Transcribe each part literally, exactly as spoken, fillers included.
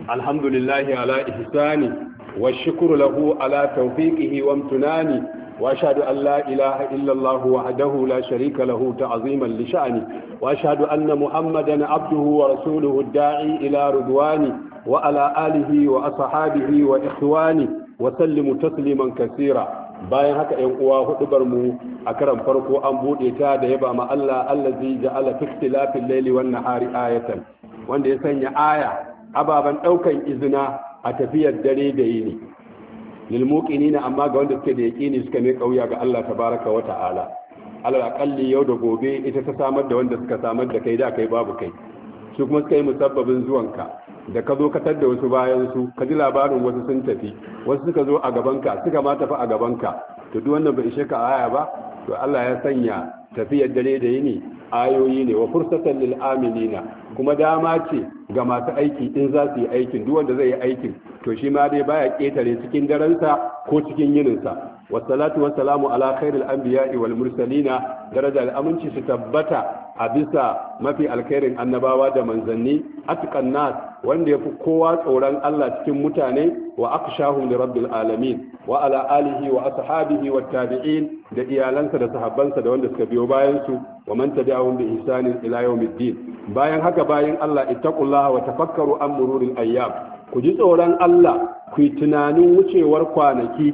الحمد لله على إحسانه والشكر له على توفيقه وامتنانه وأشهد أن لا إله إلا الله وحده لا شريك له تعظيما لشأنه وأشهد أن محمدا عبده ورسوله الداعي إلى رضوانه وعلى آله وأصحابه وإخوانه وسلم تسليما كثيرا. bayan haka ƴan uwa hudubar mu a karan farko an bude ta da yaba ma Allah allazi ja'ala fi ikhtilafil layli wan nahari ayatan, wanda ya sanya aya ababan daukan izina a tafiyar dare da yini lil muqinina, amma ga wanda suke da yaqini suka mai kauya ga Allah tabaraka wa ta'ala. alal aqalli yau da gobe ita ta samar da wanda suka samar da kai da kai babu kai, su kuma suka yi musabbabin zuwanka da ka zo ka tadda wasu bayan su ka ji labarin wasu sun tafi, wasu suka zo a gabanka suka ma tafi a gabanka, to duk wannan bai ishe ka aya ba. to Allah ya sanya tafiyar dare da yini ayoyi ne wa fursatan lil amilina, kuma dama ce ga masu aiki in za su yi aikin. duk wanda zai yi aikin to shi ma dai baya ketare cikin daransa ko cikin yininsa. wassalatu wassalamu ala khairil anbiya'i wal mursalina, daraja da aminci su tabbata a bisa mafi alkhairin annabawa da manzanni, atqan nas, wanda yafi kowa tsoron Allah cikin mutane, wa aqshahum li rabbil alamin, wa ala alihi wa ashabihi wat tabi'in, da iyalansa da sahabbansa da wanda suka biyo bayan su, wa man tabi'ahum bi ihsanin ila yawmiddin. bayan haka bayan Allah, ittaqullaha wa tafakkaru an mururil ayyam, ku ji tsoron Allah, ku yi tunanin wucewar kwanaki,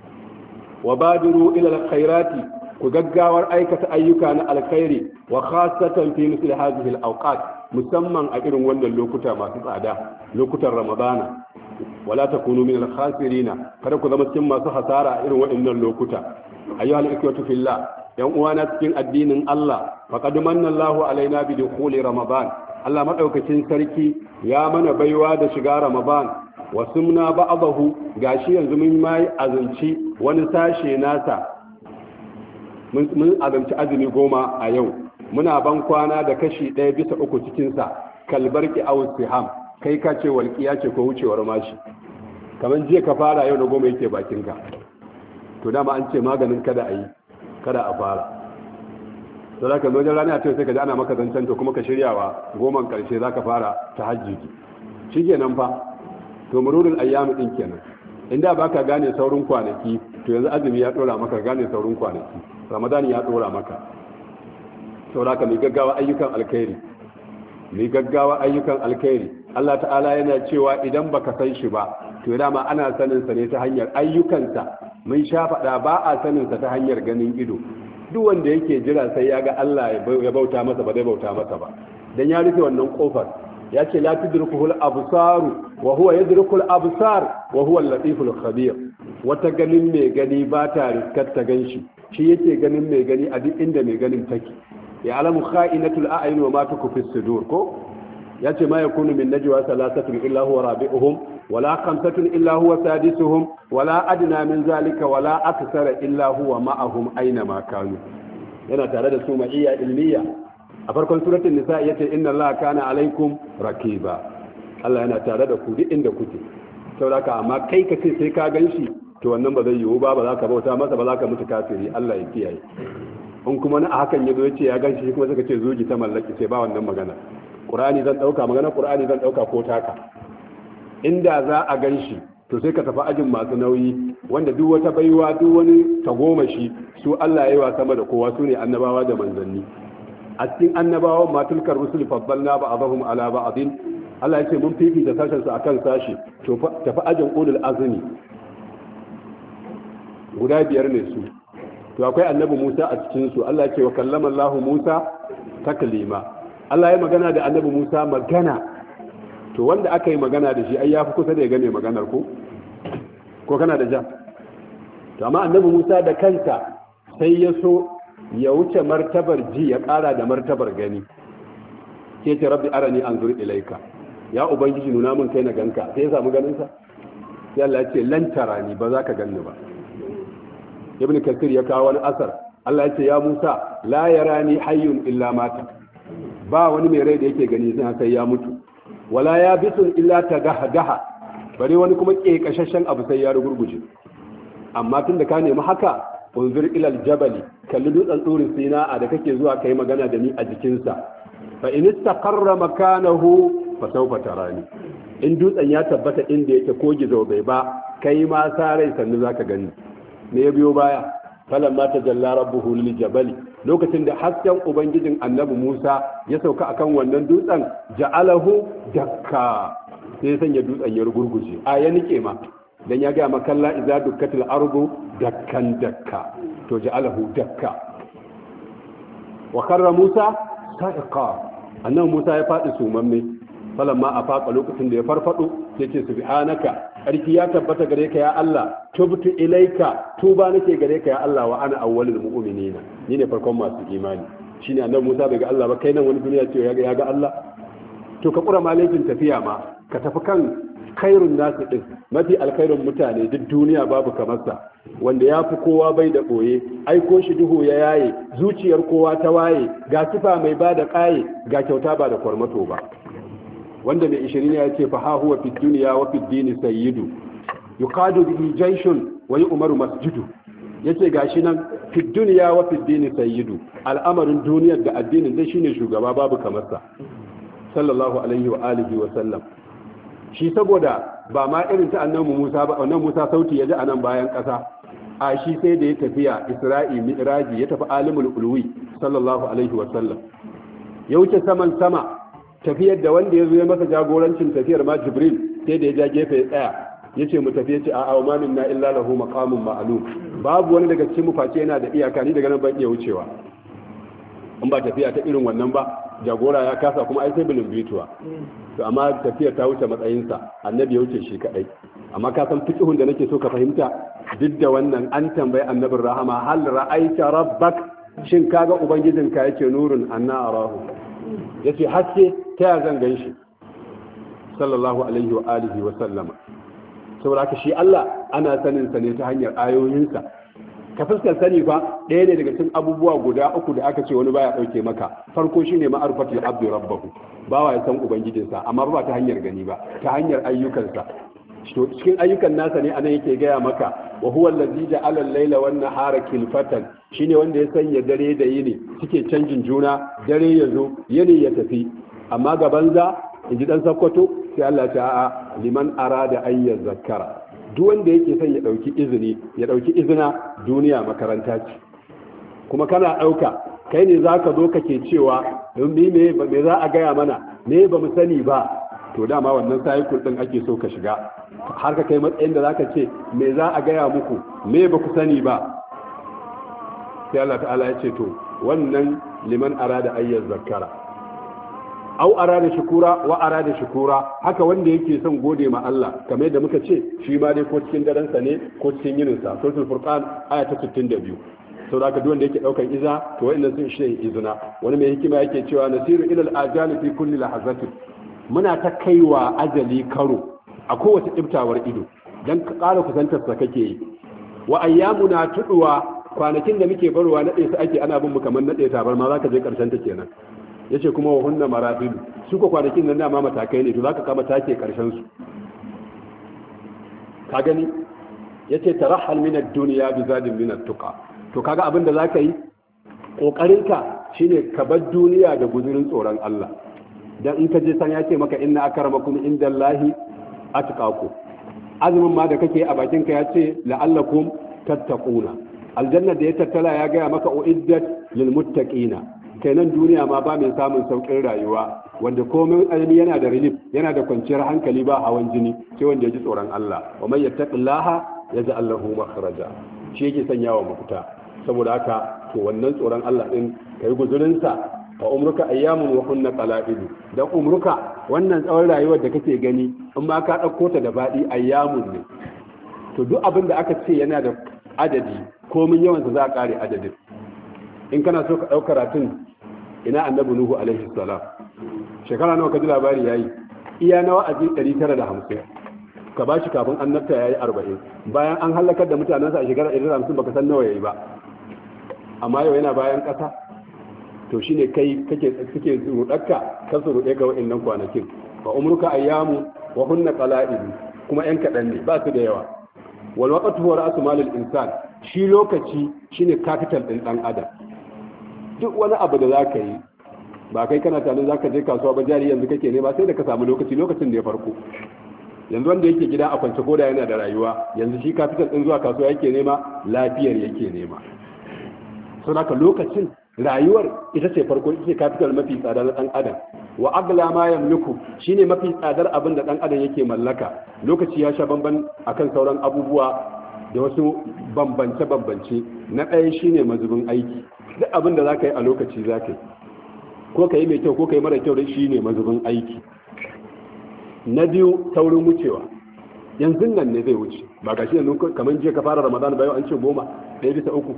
wa badiru ila alkhairati, ku gaggawar aikata ayyuka na alkhairi, wa khasatan fi misli hadhihi alawqat, musamman a irin wannan lokuta masu tsada, lokutan ramadana. wala takunu min alkhasirina, kada ku zama cikin masu hasara a irin waɗannan lokuta. ayyuhal ikwatu fillah, yan uwana cikin addinin Allah, faqad manna Allahu alaina bi dukhuli ramadan, Allah madaukakin sarki ya mana baiwa da shiga ramadan. wa sumna ba'dahu, gashi yanzu mun mai azanci wani sashe nasa, mun azanci azumi goma a yau, muna ban kwana da kashi ɗaya bisa uku cikinsa, kalbarki aw siham, kai ka ce walƙiya ce ko wucewar mashi, kamar jiya ka fara yau da goma yake bakinka. to dama an ce maganin kada a yi kada a fara, to za ka wajen rana ce sai ka ji ana maka zancen, to kuma ka shiryawa goman ƙarshe za ka fara ta hajji shi kenan fa. to mururul ayyami din kenan, inda baka gane saurin kwanaki, to yanzu azumi ya dora maka gane saurin kwanaki, ramadan ya dora maka. saboda ka mai gaggawa ayyukan alkhairi, mai gaggawa ayyukan alkhairi. Allah ta'ala yana cewa idan baka san shi ba, to dama ana sanin sa ne ta hanyar ayyukansa. mun sha faɗa ba a sanin sa ta hanyar ganin ido. duk wanda yake jira sai ya ga Allah ya bauta masa ba zai bauta masa ba, dan ya rufe wannan kofar. ya ce la tudrikuhul absaru wa huwa yadrikul absar wa huwa al-latiful khabir. wata ganin mai gani ba ta riskar ta ganshi, shi yake ganin mai gani a duk inda mai ganin take. ya alamu kha'inatul a'yun wa ma tukfi sudur ko. ya ce ma yakunu min najwa thalathatun illa huwa rabi'uhum wala khamsatun illa huwa sadisuhum wala adna min zalika wala akthara illa huwa ma'ahum aina ma kanu. yana tare da su ma'iyya ilmiya. a farkon suratul nisa yace inna allaha kana alaikum rakiba, Allah yana tare da ku duk inda kuke. saboda amma kai ka ce sai ka ganshi, to wannan ba zai yiwu ba, ba za ka bauta masa ba, za ka mutu kafiri. Allah ya kiyaye. in kuma na hakan yazo yace ya ganshi, shi kuma suka ce zuji ta mallaki, sai ba wannan magana. Qur'ani zan dauka, magana Qur'ani zan dauka ko taka. inda za a ganshi, to sai ka tafi ajin masu nauyi, wanda duk wata baiwa duk wani tagomashi su Allah ya yi wa sama da kowa, su ne annabawa da manzanni. a cikin annabawan ma tulkar rusul faddalna ba'dahum ala ba'din, Allah yace mun fifita sashen su akan sashi. to tafi ajin ulul azmi guda biyar ne su. to akwai annabi Musa a cikin su. Allah yace wa kallama Allah Musa taklima, Allah ya magana da annabi Musa magana. to wanda aka yi magana da shi ai yafi kusa da ya gane maganar ko ko kana da ja. to amma annabi Musa da kanta sai ya so ya wuce martabar ji ya ƙara da martabar gani. ke ce rabbi arani anzur ilaika, ya ubangiji nuna mun kai na ganka. sai ya samu ganin sa. sai Allah ya ce lan tarani, ba za ka ganni ba. ibn kathir ya kawo wani asar, Allah ya ce ya Musa la yarani hayyun illa mata, ba wani mai rai da yake gani sai ya mutu. wala ya bisun illa tagahdaha, bare wani kuma kekashashen abu sai ya rugurguje. amma tun da ka nemi haka, unzur ilal jabali, kalli dutsen tsurin sina'a da kake zuwa kai magana da ni a jikinsa. fa in istaqarra makanahu fa sawfa tarani in dutsen ya tabbata inda yake ko gizo bai ba kai ma sa rai sannu zaka gani me ya biyo baya falamma tajalla rabbuhu lil jabali lokacin da hasken ubangijin annabi Musa ya sauka akan wannan dutsen ja'alahu dakka sai sanya dutsen ya rugurguje a ya nike ma dan ya ga makalla idza dukkatil ardu dakkan dakka to ja'alahu dakka wa karra Musa sa'iqa annabi Musa ya fadi sumamme falamma afaqa lokacin da ya farfado sai ce subhanaka sarki ya tabbata gare ka ya Allah tubtu ilaika tuba nake gare ka ya Allah wa ana awwalul mu'minina ni ne farkon masu imani shine annabi Musa bai ga Allah ba kai nan wani duniya ce ya ga ya ga Allah to ka kura malaikin tafiya ma ka tafi kan khairun nasu din mafi alkhairun mutane duk duniya babu kamar sa wanda ya fi kowa bai da boye aiko shi duhu ya yaye zuciyar kowa ta waye ga sifa mai bada kaye ga kyauta ba da kwarmato ba wanda mai ishirin ya ce fa ha huwa fi dunya wa fi dini sayyidu yuqadu bi jayshun wa yu'maru masjidu yace gashi nan fi dunya wa fi dini sayyidu al'amarin duniyar da addinin dai shine shugaba babu kamar sa sallallahu alaihi wa alihi wa sallam shi saboda ba ma irin ta annabi Musa ba annabi Musa sauti ya ji anan bayan kasa a shi sai da ya tafiya Isra'i Mi'raji ya tafi alimul ulwi sallallahu alaihi wa sallam ya wuce saman sama tafiyar da wanda ya zo ya masa jagorancin tafiyar ma Jibril sai da ya ja gefe ya tsaya ya ce mu tafi ya ce a'a ma minna illa lahu maqamun ma'lum babu wani daga cikin mu face yana da iyaka ni daga nan ban iya wucewa in ba tafiya ta irin wannan ba jagora ya kasa kuma ai sai bilin bituwa to amma tafiyar ta wuce matsayinsa annabi ya wuce shi kadai amma ka san fiqhun da nake so ka fahimta duk da wannan an tambayi annabin rahama hal ra'aita rabbak shin kaga ubangijinka yake nurun anna arahu yace haske ta ya zan gan shi sallallahu alaihi wa alihi wa sallama saboda haka shi Allah ana sanin sa ne ta hanyar ayoyinsa ka fuskar sani fa ɗaya ne daga cikin abubuwa guda uku da aka ce wani baya ɗauke maka farko shine ma'arifatul abdi rabbahu bawa ya san ubangijinsa amma ba ta hanyar gani ba ta hanyar ayyukansa to cikin ayyukan nasa ne anan yake gaya maka wa huwa allazi ja'ala al-laila wan nahara khilfatan shine wanda ya sanya dare da yini suke canjin juna dare ya zo yini ya tafi amma ga banza inji dan sakkwato sai Allah ya ce a'a liman arada an yazakkara duk wanda yake son ya dauki izini ya dauki izina duniya makaranta ce kuma kana dauka kai ne zaka zo kake cewa don me me za a gaya mana ne ba mu sani ba to dama wannan cycle din ake so ka shiga har ka kai matsayin da zaka ce me za a gaya muku me ba ku sani ba sai Allah ta'ala ya ce to wannan liman arada ayyaz zakara au arada shukura wa arada shukura haka wanda yake son gode ma Allah kamar yadda muka ce shi ma dai ko cikin daren sa ne ko cikin yinin sa suratul furqan aya ta sittin da biyu saboda haka duk wanda yake daukan iza to wa'annan sun shi izina wani mai hikima yake cewa nasiru ila al-ajali fi kulli lahazatin muna ta kaiwa ajali karo a kowace ibtawar ido dan ka ƙara kusantar sa kake yi wa ayyamuna tuduwa kwanakin da muke barwa nade su ake ana bin mu kamar nade tabar ma zaka je karshen ta kenan yace kuma wa hunna marafil su ko kwanakin nan dama matakai ne to zaka kama take karshen su ka gani yace tarahal min ad-dunya bi zadin min at-tuqa to kaga abin da zaka yi kokarinka shine ka bar duniya da guzurin tsoron Allah dan in ka je san ya ce maka inna akramakum indallahi atqakum azumin ma da kake a bakin ka ya ce la'allakum tattaquna aljanna da ya tattala ya ga maka uiddat lil muttaqina kenan duniya ma ba mai samun saukin rayuwa wanda komai alimi yana da relief yana da kwanciyar hankali ba hawan jini sai wanda ya ji tsoron Allah wa man yattaqillaha yaj'al lahu makhraja shi yake sanyawa mafita saboda haka to wannan tsoron Allah din kai guzurin sa wa umruka ayyamun wa kunna qalaidu dan umruka wannan tsawon rayuwar da kake gani in ma ka dauko ta da fadi ayyamun ne to duk abin da aka ce yana da adadi komin yawan sa za a kare adadin in kana so ka dauka karatun ina annabi nuhu alaihi salam shekara nawa ka ji labari yayi iya nawa a ɗari tara da hamsin ka bashi kafin annabta yayi arba'in bayan an halakar da mutanensa a shekara ɗari tara da hamsin baka san nawa yayi ba amma yau yana bayan ƙasa to shine kai kake kake rudakka ka su rude ga wa'annan kwanakin fa umruka ayyamu wa hunna qala'id kuma yan kadan ne ba su da yawa wal waqtu huwa ra'su malil insan shi lokaci shine capital din dan adam duk wani abu da zaka yi ba kai kana tunanin zaka je kasuwa ba jari yanzu kake nema sai da ka samu lokaci lokacin da ya farko yanzu wanda yake gida a kwance koda yana da rayuwa yanzu shi capital din zuwa kasuwa yake nema lafiyar yake nema so haka lokacin rayuwar ita ce farko ita ce capital mafi tsada na dan adam wa agla ma yamliku shine mafi tsadar abin da dan adam yake mallaka lokaci ya sha bamban akan sauran abubuwa da wasu bambance bambance na ɗaya shine mazubin aiki duk abin da zaka yi a lokaci zaka yi ko ka yi mai kyau ko ka yi mara kyau da shine mazubin aiki na biyu taurin wucewa yanzu nan ne zai wuce ba ga shi yanzu kamar jiya ka fara ramadan bayan an ce goma ɗaya bisa uku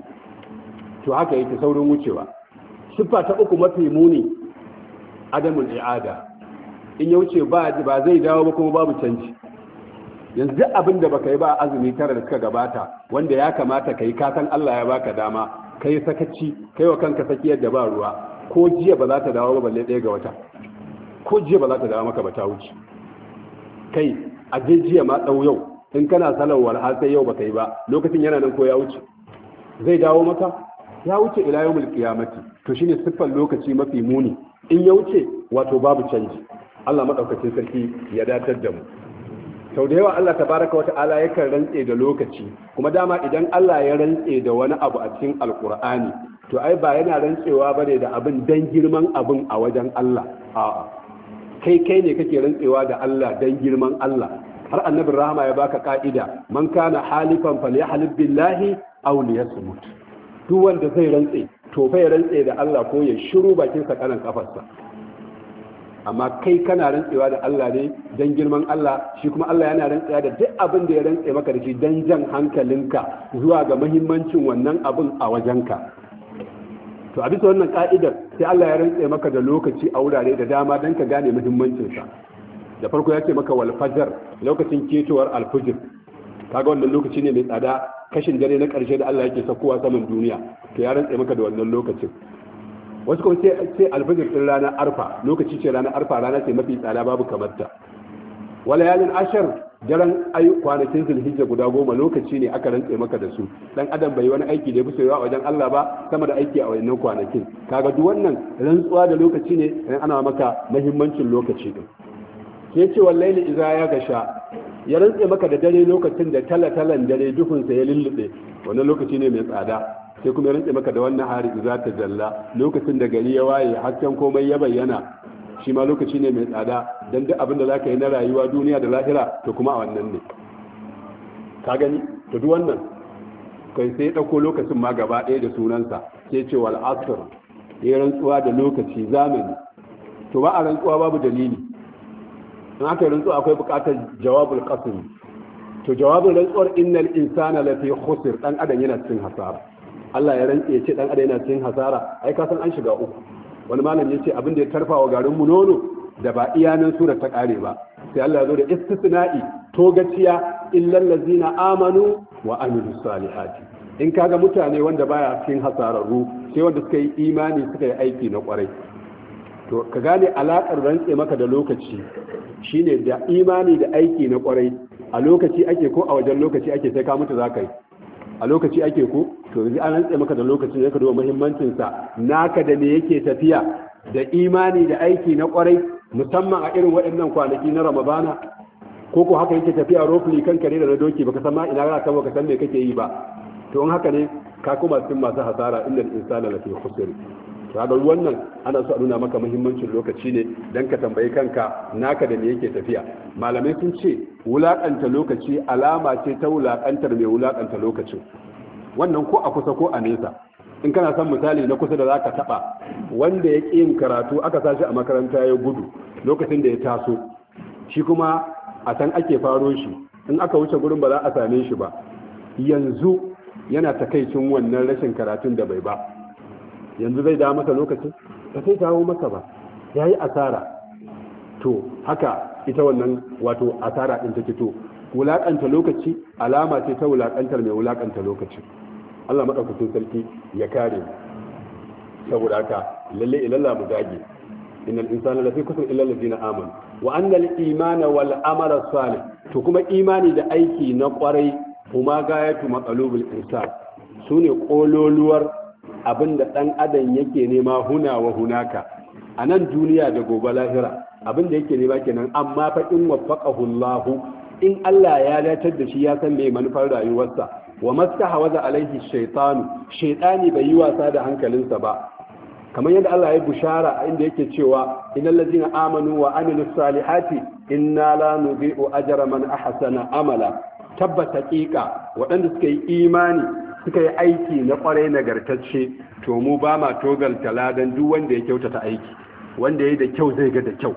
to haka yake saurin wucewa siffa ta uku mafi muni adamul i'ada in ya wuce ba ba zai dawo ba kuma babu canji yanzu abin da baka yi ba azumi tara da suka gabata wanda ya kamata kai ka san Allah ya baka dama kai sakaci kai wa kanka sakiyar da ba ruwa ko jiya ba za ta dawo ba balle ɗaya ga wata ko jiya ba za ta dawo maka ba ta wuce kai a jiya ma ɗau yau in kana salawar har sai yau baka yi ba lokacin yana nan ko ya wuce zai dawo maka ya wuce ila yawmul qiyamati to shine siffar lokaci mafi muni in ya wuce wato babu canji Allah madaukakin sarki ya datar da mu sau da yawa Allah tabaraka wa ta'ala yakan rantse da lokaci kuma dama idan Allah ya rantse da wani abu a cikin alqur'ani to ai ba yana rantsewa bane da abin dan girman abin a wajen Allah a'a kai kai ne kake rantsewa da Allah dan girman Allah har annabin rahama ya baka ka'ida man kana halifan falyahlib billahi aw liyasmut duk wanda zai rantse to fa ya rantse da Allah ko ya shiru bakin sa kanan kafarsa amma kai kana rantsewa da Allah ne dan girman Allah shi kuma Allah yana rantsewa da duk abin da ya rantse maka da shi dan jan hankalinka zuwa ga muhimmancin wannan abin a wajenka to a bisa wannan ka'idar sai Allah ya rantse maka da lokaci a wurare da dama dan ka gane muhimmancin sa da farko ya ce maka wal fajr lokacin ketowar alfujr kaga wannan lokaci ne mai tsada kashin dare na karshe da Allah yake sakowa saman duniya to ya rantse maka da wannan lokacin wasu kuma sai alfajir din ranar arfa lokaci ce ranar arfa rana ce mafi tsada babu kamar ta wala yalin ashar daren ayu kwanakin zulhijja guda goma lokaci ne aka rantse maka da su dan adam bai wani aiki da ya fi a wajen Allah ba sama da aiki a wannan kwanakin kaga duk wannan rantsuwa da lokaci ne dan ana maka muhimmancin lokaci din sai ce wallahi idza ya gasha ya rantse maka da dare lokacin da talatalan dare duhunsa ya lullube wannan lokaci ne mai tsada sai kuma ya rantse maka da wannan hari za ta jalla lokacin da gari ya waye hasken komai ya bayyana shi ma lokaci ne mai tsada dan duk abin da zaka yi na rayuwa duniya da lahira to kuma a wannan ne ka gani to duk wannan kai sai ya dauko lokacin ma gaba ɗaya da sunansa sai ce wal asr ya rantsuwa da lokaci zamani to ba a rantsuwa babu dalili in aka rantsuwa akwai buƙatar jawabul qasm to jawabin rantsuwar innal insana lafi khusr dan adam yana cikin hasara Allah ya rantse ya ce dan adam yana cikin hasara ai ka san an shiga uku wani malam ya ce abin da ya tarfawa garin mu nono da ba iyanan surar ta kare ba sai Allah ya zo da istisna'i togaciya illal ladzina amanu wa amilus salihati in kaga mutane wanda baya cikin hasararru sai wanda suka yi imani suka yi aiki na kwarai to ka gane alakar rantse maka da lokaci shine da imani da aiki na kwarai a lokaci ake ko a wajen lokaci ake sai ka mutu zaka yi a lokaci ake ko to yanzu an rantse maka da lokacin yake da muhimmancin sa naka da me yake tafiya da imani da aiki na kwarai musamman a irin waɗannan kwanaki na Ramadana ko ko haka yake tafiya rofli kan kare da na doki baka san ma ina za ka baka san me kake yi ba to in haka ne ka kuma cikin masu hasara innal insana lafi khusr kaga wannan ana so a nuna maka muhimmancin lokaci ne dan ka tambayi kanka naka da me yake tafiya malamai sun ce wulakanta lokaci alama ce ta wulakantar mai wulakanta lokacin wannan ko a kusa ko a nesa in kana son misali na kusa da zaka taba wanda ya ƙi yin karatu aka sashi a makaranta ya gudu lokacin da ya taso shi kuma a san ake faro shi in aka wuce gurin ba za a same shi ba yanzu yana takaicin wannan rashin karatun da bai ba yanzu zai dawo masa lokacin ba sai dawo masa ba ya yi asara to haka ita wannan wato asara ɗin take to wulaƙanta lokaci alama ce ta wulaƙantar mai wulaƙanta lokaci Allah maɗaukakin sarki ya kare mu saboda haka lalle ilalla mu dage innal insana lafi kusur illa allazina amanu wa annal imana wal amala salih to kuma imani da aiki na kwarai kuma gayatu matsalubul insan sune kololuwar abinda dan adam yake nema huna wa hunaka a nan duniya da gobe lahira abin da yake nema kenan. Amma fa in waffaqahu Allah, in Allah ya datar da shi ya san me manufar rayuwarsa, wa mastahawaza alaihi shaytanu, shaytani bai yi wasa da hankalinsa ba, kamar yadda Allah ya bushara inda yake cewa innal ladina amanu wa amilus salihati inna la nudhi'u ajra man ahsana amala. Tabbata haqiqa waɗanda suka yi imani suka yi aiki na kwarai nagartacce, to mu ba ma togal taladan duk wanda ya kyautata aiki, wanda ya da kyau zai ga da kyau,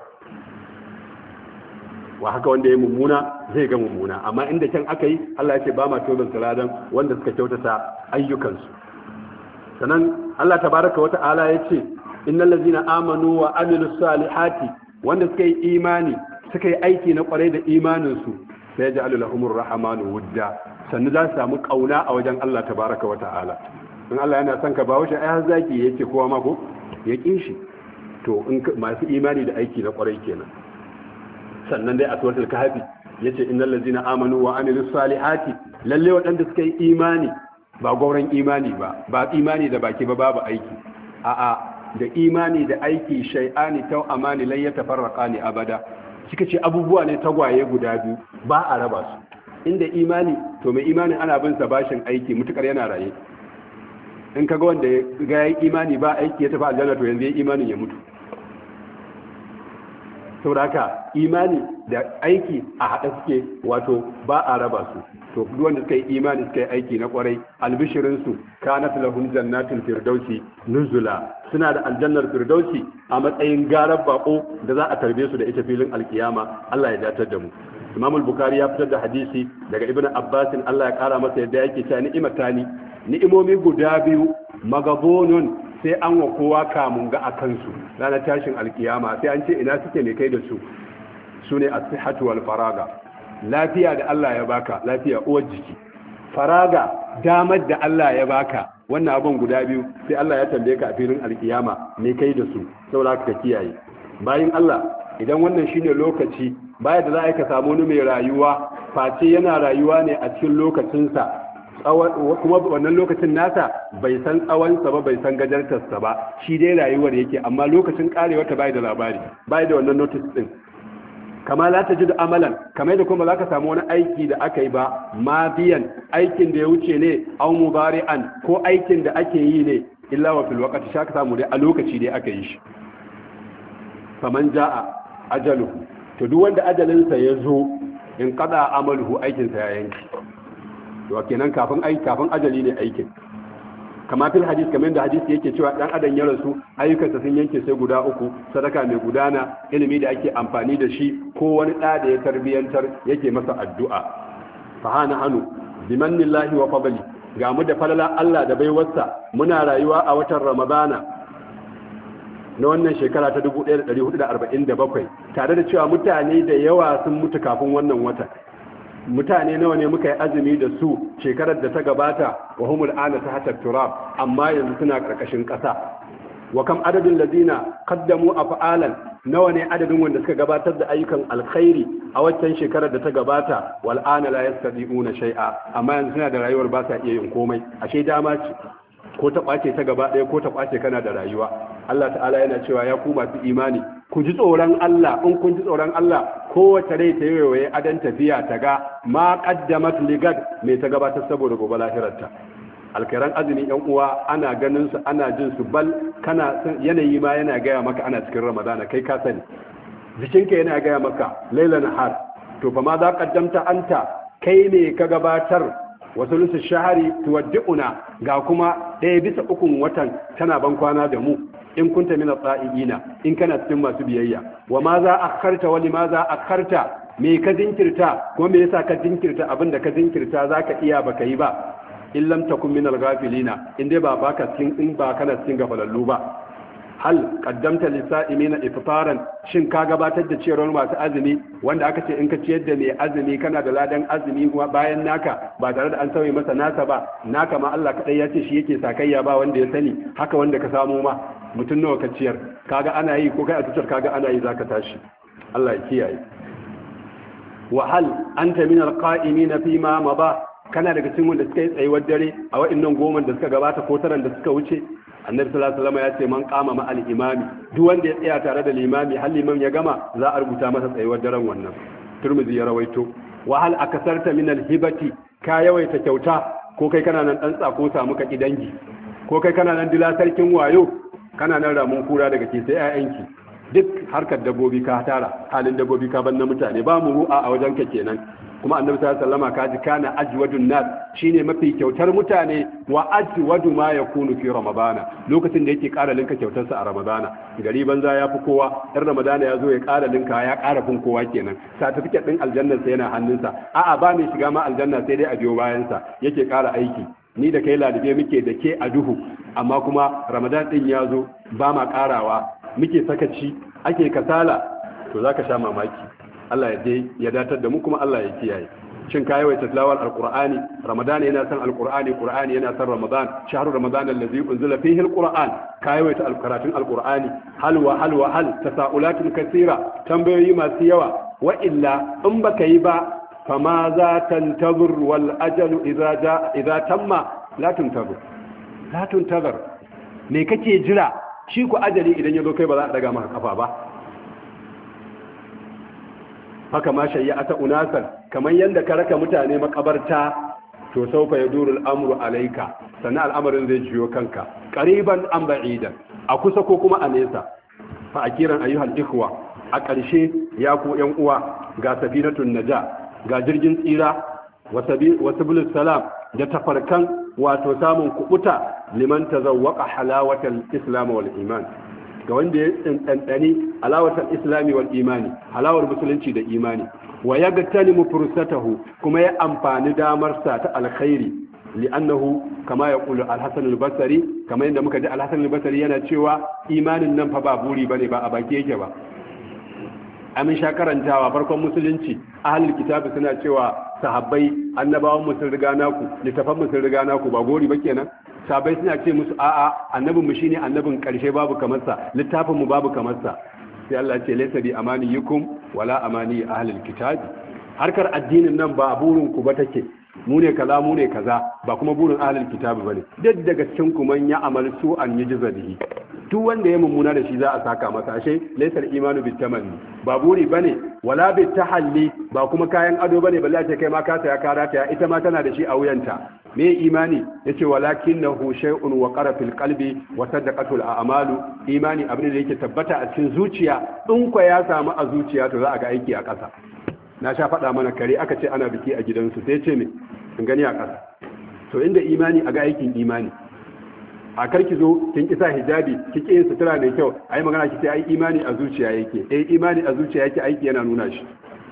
wa haka wanda ya mummuna zai ga mummuna. Amma inda kyan aka yi, Allah ya ce ba ma togal taladan wanda suka kyautata ayyukansu. Sannan Allah tabaraka wa ta'ala ya ce innal ladzina amanu wa amilus salihati, wanda suka yi imani suka yi aiki na kwarai da imaninsu, sai ja'alu lahumur rahmanu wudda, sannan za su samu kauna a wajen Allah tabaraka wa ta'ala. in Allah yana son ka ba wuce ai har zaki yake kowa ma ko ya kin shi. To in masu imani da aiki na kwarai kenan. Sannan dai a suratul kahfi yace innal ladzina amanu wa amilus salihati, lalle waɗanda suka yi imani, ba gauran imani ba, ba imani da baki ba babu aiki, a'a da imani da aiki shay'ani taw amani lan yatafarraqani abada. Kika ce abubuwa ne tagwaye guda biyu, ba a raba su. Inda imani, to mai imani ana bin sa bashin aiki mutukar yana raye. In kaga wanda ga yayi imani ba aiki ya tafi aljanna, to yanzu yayi imanin ya mutu. Saboda haka imani da aiki a haɗa suke, wato ba a raba su. To duk wanda suka yi imani suka yi aiki na kwarai, albishirin su kanat lahum jannatul firdausi nuzula, suna da aljannar firdausi a matsayin garar bako da za a tarbe su da ita filin alkiyama. Allah ya datar da mu. Imam al-Bukhari ya fitar da hadisi daga Ibn Abbas, Allah ya kara masa yadda yake cewa ni'imatani, ni'imomi guda biyu magabonun, sai an wa kowa kamun ga akan su ranar tashin alkiyama, sai an ce ina suke ne kai da su. Sune as-sihhatu wal faraga, lafiya da Allah ya baka, lafiya uwar jiki, faraga damar da Allah ya baka, wannan abun guda biyu sai Allah ya tambaye ka a filin alkiyama me kai da su. Saboda ka kiyaye bayin Allah, idan wannan shine lokaci, baya da za a ka samu wani mai rayuwa face yana rayuwa ne a cikin lokacinsa, kuma wannan lokacin nasa bai san tsawonsa ba, bai san gajartarsa ba, shi dai rayuwar yake, amma lokacin karewarta bai da labari, bai da wannan notice din. Kama la ta ji da amalan, kamar da kuma za ka samu wani aiki da aka yi ba, ma biyan aikin da ya wuce ne, au mubari'an ko aikin da ake yi ne, illa wa fil waqti, shaka samu dai a lokaci dai aka yi shi. Faman ja'a ajaluhu, to duk wanda ajalinsa ya zo, in qada amaluhu, aikinsa ya yanki. To kenan kafin ai kafin ajali ne aikin. Kama fil hadis, kamar da hadisi yake cewa dan adam ya rasu, ayyukansa sun yanke sai guda uku: sadaka mai gudana, ilimi da ake amfani da shi, ko wani da da ya tarbiyantar yake masa addu'a. Fa hana hanu bimannillahi wa fadli, ga mu da falala Allah da baiwarsa, muna rayuwa a watan Ramadana na wannan shekara ta dubu ɗaya da ɗari hudu da arba'in da bakwai, tare da cewa mutane da yawa sun mutu kafin wannan watan. Mutane nawa ne muka yi azumi da su shekarar da ta gabata, wa humul ana ta hatar turab, amma yanzu suna karkashin ƙasa. Wa kam adadin ladina qaddamu af'alan, nawa ne adadin wanda suka gabatar da ayyukan alkhairi a waccan shekarar da ta gabata, wal ana la yastadi'una shay'a, amma yanzu suna da rayuwar ba sa iya yin komai. Ashe dama ce, ko ta kwace ta gaba ɗaya ko ta kwace kana da rayuwa. Allah ta'ala yana cewa ya ku masu imani, ku ji tsoron Allah. In kun ji tsoron Allah, kowace rai ta yi waye adan tafiya ta ga ma qaddamat ligad, me ta gabatar saboda gobe lahirarta. Alkairan azumi yan uwa ana ganin su, ana jin su, bal kana yanayi ma yana gaya maka ana cikin Ramadana, kai ka sani, jikinka yana gaya maka laila nahar. To fa ma za qaddamta anta, kai ne ka gabatar. Wasu lusu shahari tuwaddi'una, ga kuma ɗaya bisa ukun watan tana ban kwana da mu, in kunta mina tsa'ina, in kana cikin masu biyayya. Wa ma za a karta, wani ma za a karta, me ka jinkirta, ko me yasa ka jinkirta abin da ka jinkirta za ka iya baka yi ba. In lam takun min al-ghafilina, in dai ba baka cikin, in ba kana cikin gafalallu ba. Hal qaddamta lisa'imina iftaran, shin ka gabatar da ciyarwar masu azumi, wanda aka ce in ka ciyar da mai azumi kana da ladan azumi bayan naka, ba tare da an sauye masa nasa ba. Naka ma Allah kadai ya ce shi yake sakayya, ba wanda ya sani. Haka wanda ka samu ma, mutum nawa ka ciyar, kaga ana yi, ko kai a tutar kaga ana yi, zaka tashi. Allah ya kiyaye. Wa hal anta min alqa'imina fi ma mada, kana daga cikin wanda suka yi tsayuwar dare a wa'annan goma da suka gabata ko taran da suka wuce. annabi sallallahu alaihi wasallam ya ce man qama ma al imami duk wanda ya tsaya tare da limami har limam ya gama za a rubuta masa tsayuwar daren wannan. Turmizi ya rawaito. Wa hal akasarta min al hibati ka yawaita kyauta ko kai kana nan dan tsako samu ka kidangi ko kai kana nan dila sarkin wayo kana nan ramun kura daga ke sai ƴaƴanki duk harkar dabbobi ka tara halin dabbobi ka ban na mutane ba mu ru'a a wajen ka kenan. Kuma annabi sallallahu alaihi wasallam kaji kana ajwadun nas shine mafi kyautar mutane wa ajwadu ma yakunu fi ramadana lokacin da yake ƙara linka kyautar sa a ramadana gari banza ya fi kowa in ramadana ya zo ya ƙara linka ya ƙara fin kowa kenan certificate din aljanna sa yana hannunsa a'a ba mai shiga ma aljanna sai dai a biyo bayan sa yake ƙara aiki ni da kai lalibe muke da ke a duhu amma kuma ramadan din ya zo ba ma ƙarawa muke sakaci ake kasala to zaka sha mamaki. Allah ya dai ya datar da mu kuma Allah ya kiyaye. Shin ka yawaita tilawar alqur'ani? Ramadan yana san alqur'ani, qur'ani yana san ramadan. Shahru ramadan allazi unzila fihi alqur'an. Ka yawaita alqaratun alqur'ani. Hal wa hal wa hal tasaulatun kaseera. Tambayoyi masu yawa. Wa illa in baka yi ba fama za tantazur wal ajalu idza ja idza tamma la tuntazur. La tuntazur. Me kake jira? Shi ku ajali idan ya zo kai ba za a daga maka kafa ba. Haka ma shayyata unasan kamar yanda ka raka mutane makabarta to saufa yaduru al'amru alayka sannan al'amarin zai jiyo kanka qariban am ba'idan a kusa ko kuma a nesa. Fa akiran ayyuhal ikhwa a ƙarshe ya ku ƴan uwa ga safinatun naja ga jirgin tsira wa sabilus salam da tafarkan wato samun kubuta liman tazawwaqa halawatal islam wal iman ga wanda ya tsantsani alawatar islami wal imani halawar musulunci da imani wa ya gattani mu fursatahu kuma ya amfani damarsa ta alkhairi li'annahu kama ya kulu al-hasan al-basri kama yadda muka ji al-hasan al-basri yana cewa imanin nan fa ba buri bane ba a baki yake ba. Amin sha karantawa farkon musulunci ahlul kitabi suna cewa sahabbai annabawan mu sun riga naku littafan mu sun riga naku ba gori ba kenan. Sabai suna ce musu a'a annabinmu shine annabin karshe babu kamar sa littafinmu babu kamar sa sai Allah ce laysa bi amaniyukum wala amani ahlil kitab harkar addinin nan ba burin ku ba take mu ne kaza mu ne kaza ba kuma burin ahlil kitab bane duk daga cikin ku man ya amal su an yujza bihi duk wanda ya mummuna da shi za a saka masa ashe laysa al-imanu bit tamanni ba buri bane wala bit tahalli ba kuma kayan ado bane balle ce kai ma ka saya ka rata ita ma tana da shi a wuyanta. Me imani yace walakinahu shay'un wa qara fil qalbi wa saddaqatul a'malu imani abin da yake tabbata a cikin zuciya in ko ya samu a zuciya to za a ga aiki a ƙasa. Na sha faɗa mana kare aka ce ana biki a gidansu sai ce me in gani a ƙasa to inda imani a ga aikin imani a karki zo kin kisa hijabi kike yin sutura mai kyau ai magana kike ai imani a zuciya yake eh imani a zuciya yake aiki yana nuna shi.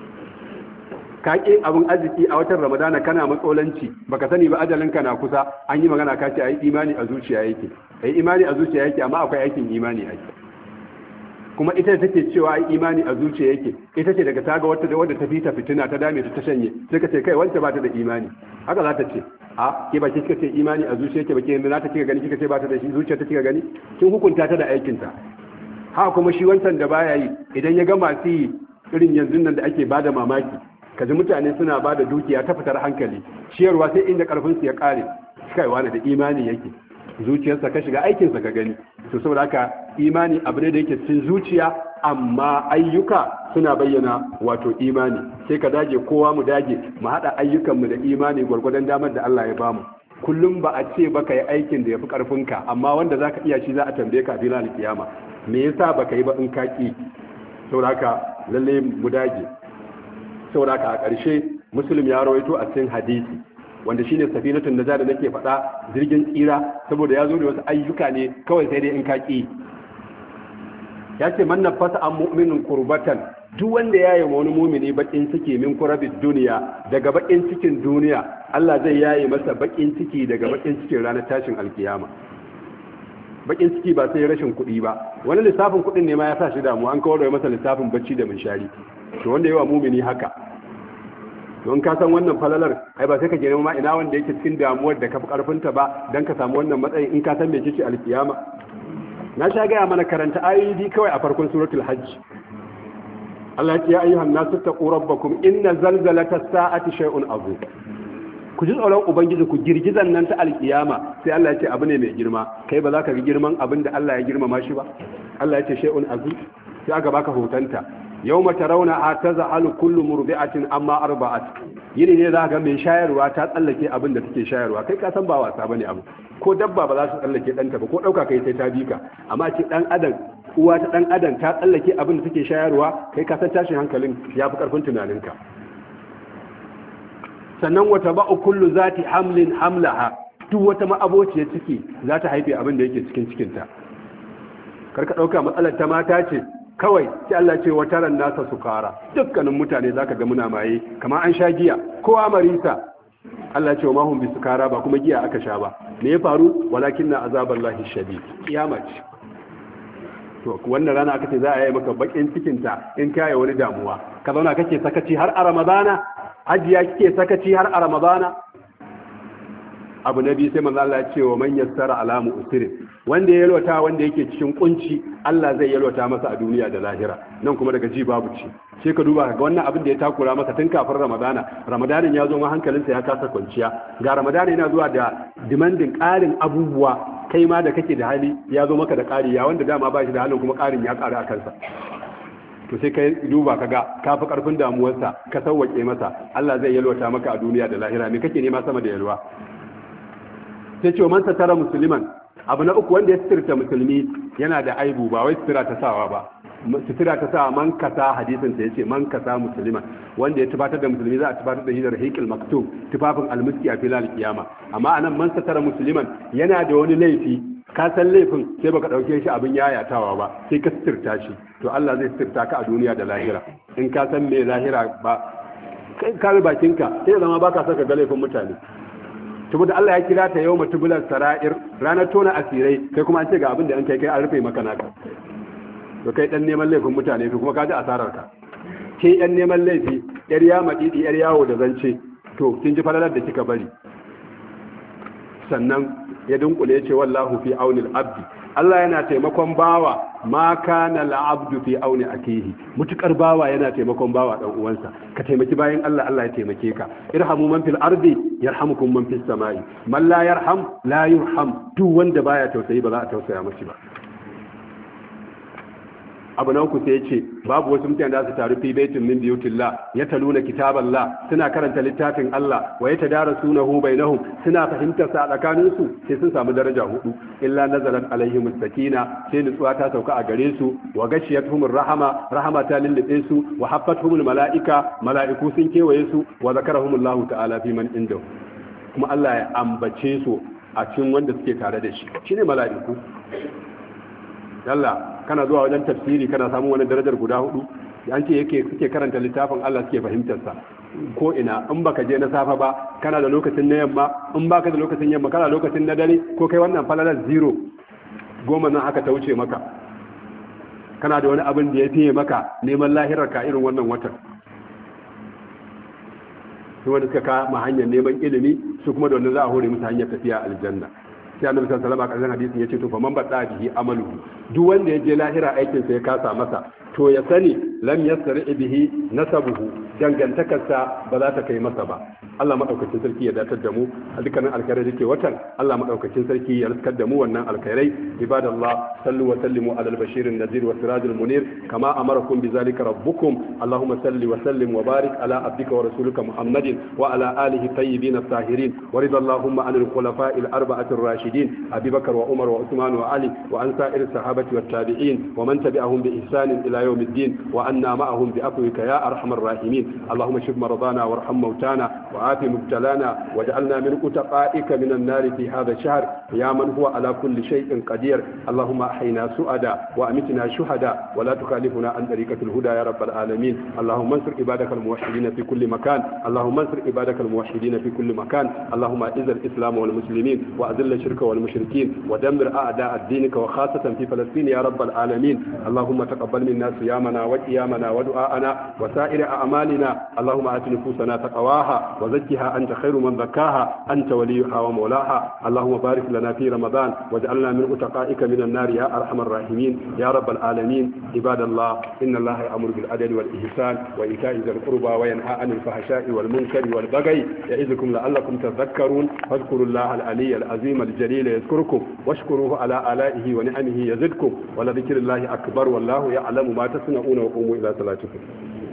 Ka ƙi abin arziki a watan ramadana kana matsolanci baka sani ba ajalinka na kusa an yi magana ka ce ai imani a zuciya yake ai imani a zuciya yake amma akwai aikin imani ake kuma ita take cewa ai imani a zuciya yake ita ce daga taga wata da wadda ta fita fitina ta dame ta shanye sai ka ce kai wanda ba ta da imani haka za ta ce a ke ba kika ce imani a zuciya yake ba ke na ta kika gani kika ce ba ta da shi zuciya ta kika gani kin hukunta ta da aikin ta ha kuma shi wancan da baya yi idan ya ga masu yi irin yanzu nan da ake bada mamaki kaji mutane suna ba da dukiya ta fitar hankali ciyarwa sai inda karfinsu ya kare kai wani da imani yake zuciyarsa ka shiga aikinsa ka gani to saboda haka imani abu ne da yake cikin zuciya amma ayyuka suna bayyana wato imani sai ka dage kowa mu dage mu haɗa ayyukanmu da imani gwargwadon damar da Allah ya bamu kullum ba a ce baka yi aikin da ya fi karfinka amma wanda zaka iya shi za a tambaye ka a filin kiyama me yasa baka yi ba in ka ki saboda haka lalle mu dage saboda haka a ƙarshe muslim ya rawaito a cikin hadisi wanda shine safinatun naja da nake faɗa jirgin tsira saboda ya zo da wasu ayyuka ne kawai sai dai in ka ki ya ce man nafasa an mu'minin kurbatan duk wanda ya yi wani mumini bakin ciki min kurabid duniya daga bakin cikin duniya Allah zai yaye masa bakin ciki daga bakin cikin ranar tashin alkiyama. Bakin ciki ba sai rashin kuɗi ba, wani lissafin kuɗin ne ma ya sa shi damu, an kawar da masa lissafin bacci da munshari. To wanda yawa mumini haka, don ka san wannan falalar ai ba sai ka gina ma ina wanda yake cikin damuwar da ka fi karfinta ba dan ka samu wannan matsayin in ka san me kike alkiyama. Na sha gaya mana karanta ayoyi kawai a farkon suratul hajj. Allah ya ayyuhan nasu taqu rabbakum inna zalzalata as-sa'ati shay'un azim. ku ji tsoron ubangiji ku girgizan nan ta alkiyama sai Allah ya ce abu ne mai girma kai ba za ka ga girman abin da Allah ya girmama shi ba Allah ya ce shay'un azim sai aka baka hotonta yawma tarawna atazalu kullu murbi'atin amma arba'at yini ne za ga mai shayarwa ta tsallake abin da take shayarwa kai ka san ba wasa bane abu ko dabba ba za su tsallake danta ba ko dauka kai sai ta bika amma ce dan adam uwa ta dan adam ta tsallake abin da take shayarwa kai ka san tashin hankalin yafi karfin tunaninka sannan wata ba'u kullu zati hamlin hamlaha duk wata ma'abociyar ciki za ta haife abin da yake cikin cikinta karka dauka matsalar ta mata ce kawai sai Allah ce wa taran nasa sukara dukkanin mutane zaka ga muna maye kamar an sha giya kowa marisa Allah ce wa mahum bi sukara ba kuma giya aka sha ba me ya faru walakinna azaballahi shadid kiyama ce to wannan rana aka ce za a yi maka bakin cikin ta in kai wani damuwa ka zauna kake sakaci har a ramadana hajiya kike sakaci har a ramadana abu na biyu sai manzo Allah ya ce wa man yassara ala mu'sirin wanda ya yalwata wanda yake cikin kunci Allah zai yalwata masa a duniya da lahira nan kuma daga ji babu ci sai ka duba ga wannan abin da ya takura masa tun kafin Ramadana Ramadanin ya zo ma hankalinsa ya kasa kwanciya ga Ramadana yana zuwa da demanding ƙarin abubuwa kai ma da kake da hali ya zo maka da ƙari ya wanda dama ba shi da halin kuma ƙarin ya ƙara a kansa to sai kai duba kaga ka fi karfin damuwarsa ka sauwake masa Allah zai yalwata maka a duniya da lahira me kake nema sama da yalwa sai ce man satara musulman abu na uku wanda ya sitirta musulmi yana da aibu ba wai sitira ta sawa ba sitira ta sawa man kasa hadisin ta yace man kasa musulman wanda ya tabbatar da musulmi za a tabbatar da shi da rahiqil maktub tufafin almiski a filal kiyama amma anan man satara musulman yana da wani laifi ka san laifin sai baka dauke shi abin yayatawa ba sai ka sitirta shi to Allah zai sitirta ka a duniya da lahira in ka san me lahira ba kai ka bakinka sai zama baka saka ga laifin mutane saboda Allah ya kira ta yau matubular sara'ir ranar tona asirai kai kuma an ce ga abin da an kai kai an rufe maka naka to kai dan neman laifin mutane to kuma ka ji asarar ka ke yan neman laifi yar ya madidi yar yawo da zance to kin ji falalar da kika bari sannan ya dunkule ce wallahu fi aunil abdi Allah yana taimakon bawa ma kana al'abdu fi auni akihi mutukar bawa yana taimakon bawa dan uwansa ka taimaki bayan Allah Allah ya taimake ka irhamu man fil ardi yarhamukum man fis samai man la yarham la yurham duk wanda baya tausayi ba za a tausaya mashi ba abu na uku sai yace babu wasu mutane da su taru fi baitin min biyutillah yataluna kitaballah suna karanta littafin Allah wa yatadarasunahu bainahum suna fahimtar sa tsakanin su sai sun samu daraja hudu illa nazalat alaihim sakina sai nutsuwa ta sauka a gare su wa gashiyatuhumur rahama rahama ta lullube su wa haffatuhumul malaika malaiku sun kewaye su wa zakarahumullahu ta'ala fi man indahu kuma Allah ya ambace su a cikin wanda suke tare da shi shine malaiku yalla kana zuwa wajen tafsiri kana samun wani darajar guda hudu an ce yake suke karanta littafin Allah suke fahimtar sa ko ina in baka je na safa ba kana da lokacin na yamma in baka da lokacin yamma kana lokacin na dare ko kai wannan falalar zero goma nan haka ta wuce maka kana da wani abin da ya fiye maka neman lahirar ka irin wannan watan su wanda suka kama hanyar neman ilimi su kuma da wanda za a hore musu hanyar tafiya aljanna sai annabi sallallahu alaihi wasallam a hadisin yace to fa man bada bihi amalu duk wanda ya je lahira aikin sa ya kasa masa to ya sani lam yasri bihi nasabuhu dangantakarsa ba za ta kai masa ba Allah madaukakin sarki ya datar da mu a dukkanin alkhairai dake watan Allah madaukakin sarki ya riskar da mu wannan alkhairai ibadallah sallu wa sallimu ala al-bashir an-nazir wa siraj al-munir kama amarakum bizalika rabbukum allahumma salli wa sallim wa barik ala abdika wa rasulika muhammadin wa ala alihi tayyibin at-tahirin wa rida allahumma an al-khulafa'i al-arba'ati ar-rashidin abi bakr wa umar wa uthman wa ali wa an sa'ir sahabati wat tabi'in wa man tabi'ahum bi ihsan ila yawm الدين وأنا معهم بأفوك يا أرحم الراحمين اللهم شف مرضانا وارحم موتانا وآت مبتلانا واجعلنا من أتقائك من النار في هذا الشهر يا من هو على كل شيء قدير اللهم أحينا سؤدا وأمتنا شهدا ولا تخالفنا عن طريقة الهدى يا رب العالمين اللهم انصر عبادك الموحدين في كل مكان اللهم انصر عبادك الموحدين في كل مكان اللهم اعز الإسلام والمسلمين وأذل الشرك والمشركين ودمر أعداء دينك وخاصة في فلسطين يا رب العالمين اللهم تقبل منا صيامنا وقيامنا ودعاءنا وسائر أعمالنا أعمالنا اللهم آت نفوسنا تقواها وزكها أنت خير من زكاها أنت وليها ومولاها اللهم بارك لنا في رمضان واجعلنا من أتقائك من النار يا أرحم الراحمين يا رب العالمين. عباد الله إن الله يأمر بالعدل والإحسان وإيتاء ذي القربى وينهى عن الفحشاء والمنكر والبغي يعظكم لعلكم تذكرون فاذكروا الله العلي العظيم الجليل يذكركم واشكروه على آلائه ونعمه يزدكم ولذكر الله أكبر والله يعلم ما تصنعون وقوموا إلى صلاتكم.